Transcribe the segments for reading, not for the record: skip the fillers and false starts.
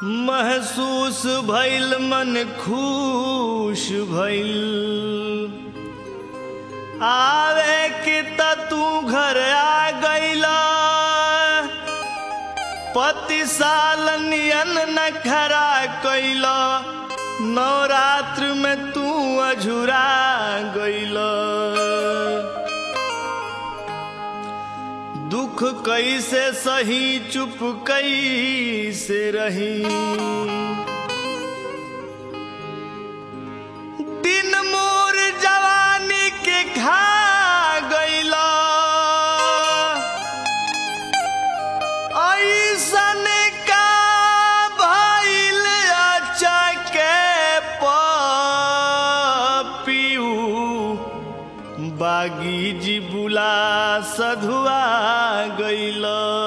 महसूस भइल मन खुश भइल आवे कि त तू घर आ गइला पति साल नियन न खरा कइला नवरात्र में तू अझुरा गइला दुख कैसे सही चुप कैसे रही दिन मोर जवानी के खा गइला ऐसन का भइल अचके पपियू बागी जी बुला सधुआ गइल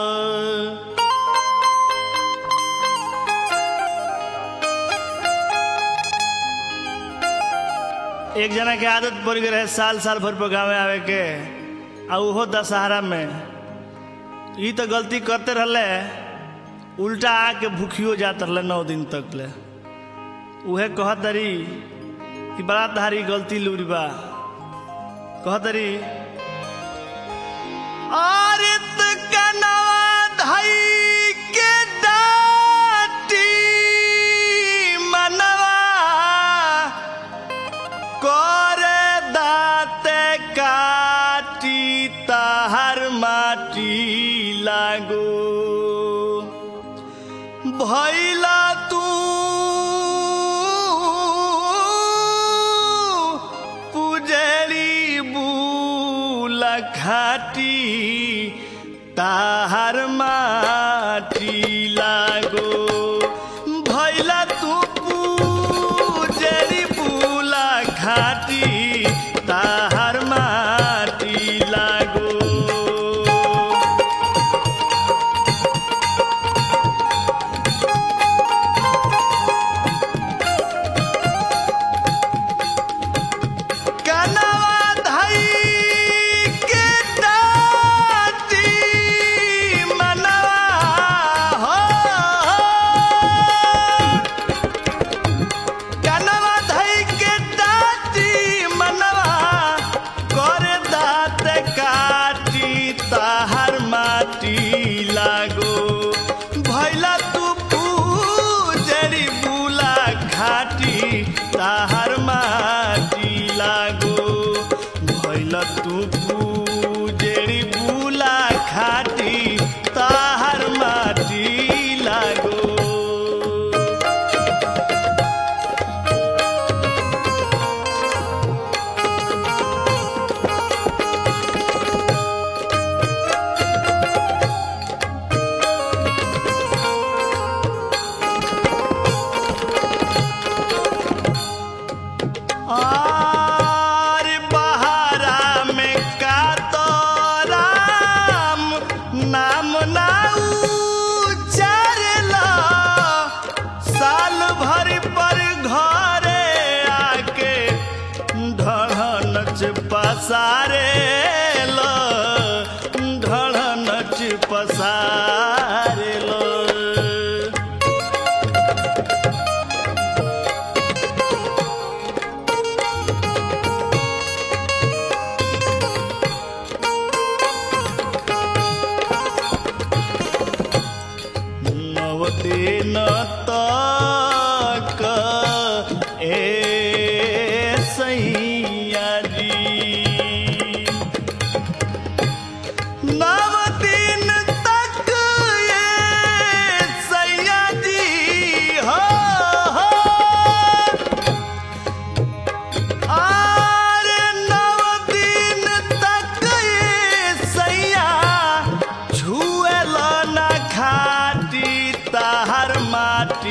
एक जना के आदत पड़ गई रहे साल साल भर पर गाँव आवे के आ उहो दशहरा में ई तो गलती करते रहले उल्टा आके भूखियो जात रहले 9 दिन तक ले उहे कहतरी कि बड़ा तारी गलती लूरी बा कहतरी आरित कनवा धई के डाटी मनवा करे दाते काटी ताहर माटी लागो भइला तू खाटी ताहर माटी लागो भइला तू पूजरी बुला खाटी ताहर माटी लागो ताहर माटी लागो भइला तू पूजरी बुला खाटी ताहर माटी लागो पसारे लो ढळ नच पसारे लो नव दिन तक माटी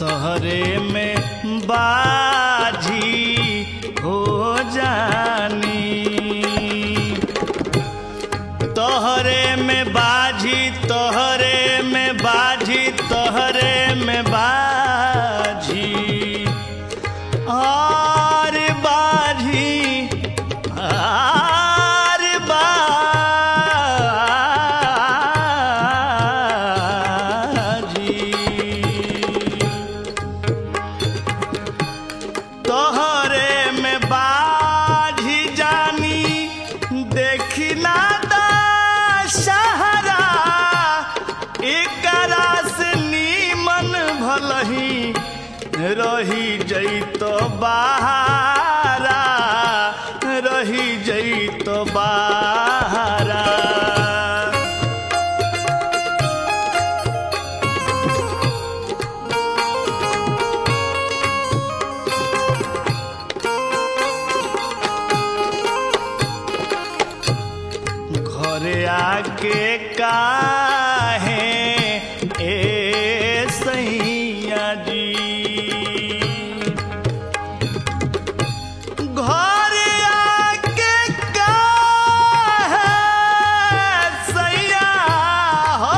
तोहरे में बाजी हो जानी, तोहरे में बाजी, तोहरे में बाजी, तोहरे में बाजी और बाजी और बाजी तोहरे में बाजी जानी देखी ना दशहरा एकरा से नीमन भलही रही जैतो बहारा, रही जैतो बहारा। घरे आके काहे ए सैया जी, घरे आके काहे सैया हो,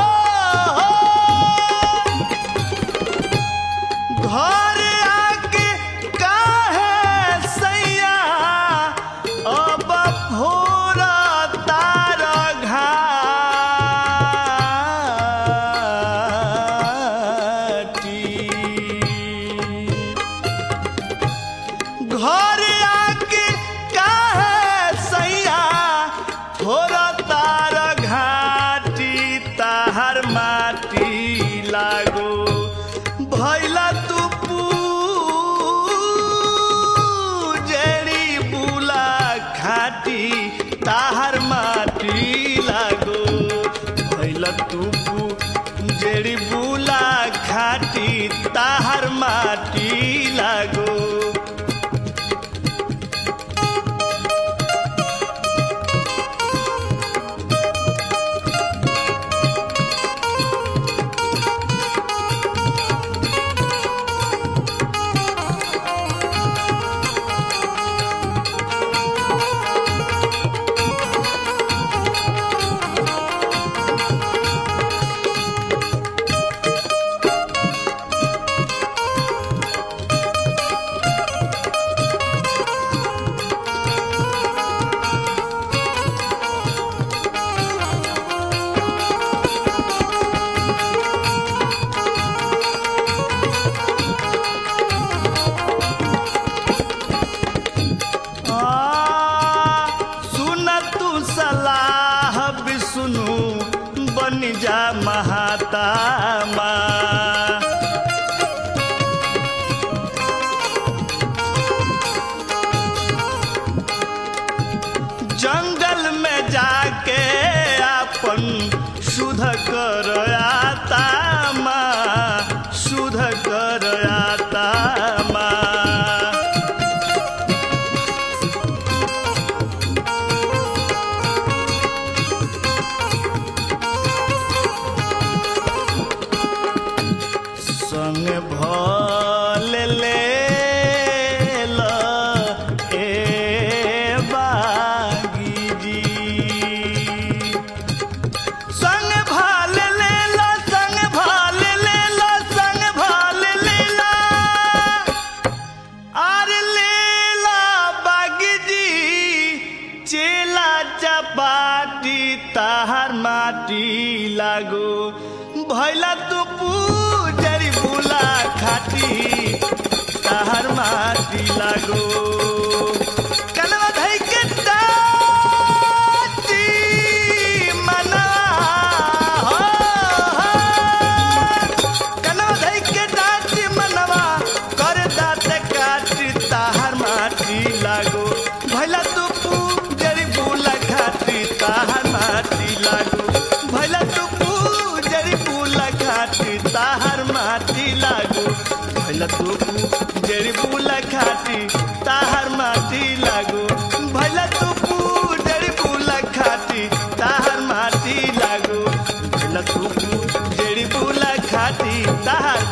घरे आके काहे सैया अब भोरा तार घाटी, घर आके काहे सैया थोड़ा तार घाटी, ताहर माटी लागो भैला तू पूजेरी बुला खाटी, ताहर माटी लागो भैला तू पूजेरी बुला खाटी, ताहर माटी लागो। बन जा महातामा, जंगल में जाके अपन शुद्ध कर आता माँ, शुद्ध कर आता माँ। संग भल ले ला ए बागी जी, संग भल ले ला, संग भल ले ला, संग भल ले ला, आर ले ला बागी जी, चेला चपाटी ताहर माटी लागो भैला तू पूजरी बुला खाटी, ताहर माटी लागो। कनवा धई के दाती मना हो, कनवा धई के दाती मनवा कर दाते काटी, ताहर माटी लागो भैला तू पूजरी बुला खाटी, ताहर माटी लागो भैला तू पूजरी बुला खाटी, ताहर माटी लागो भैला तू पूजरी बुला खाटी, ताहर माटी लागो भैला तू पूजरी बुला खाटी, ताहर माटी लागो भैला तू पूजरी बुला खाटी, ताहर